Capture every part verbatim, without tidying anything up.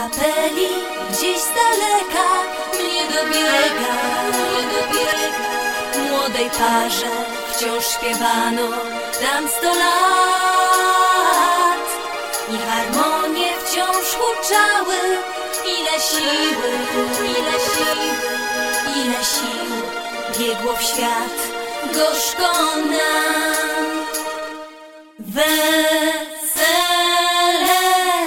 kapeli gdzieś z daleka mnie dobiega, mnie dobiega. Młodej parze wciąż śpiewano tam sto lat i harmonie wciąż huczały. Ile siły, ile siły, ile sił biegło w świat gorzko nam. Wesele,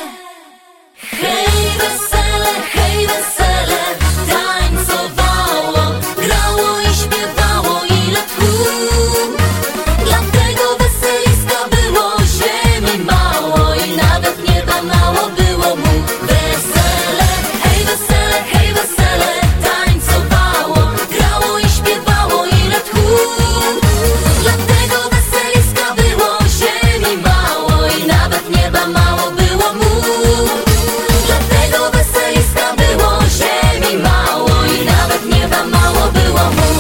hej wesele, hej wesele, tańcowało, grało i śpiewało ile tchu. Dlatego weseliska było ziemi mało i nawet nieba mało było mu. Wesele, hej wesele, hej wesele, tańcowało, grało i śpiewało ile tchu. Dlatego weseliska było ziemi mało i nawet nieba mało było mu. Dlatego weseliska było ziemi mało i nawet nieba mało było mu.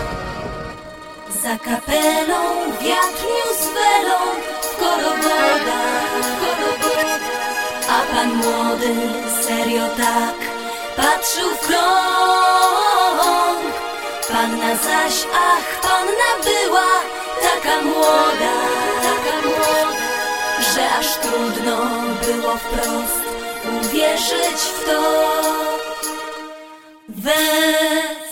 Za kapelą wiatr niósł welą w korowodach, w korowodach. A pan młody serio tak patrzył w krąg. Panna zaś, ach, panna była taka młoda, taka młoda, że aż trudno było wprost uwierzyć w to. We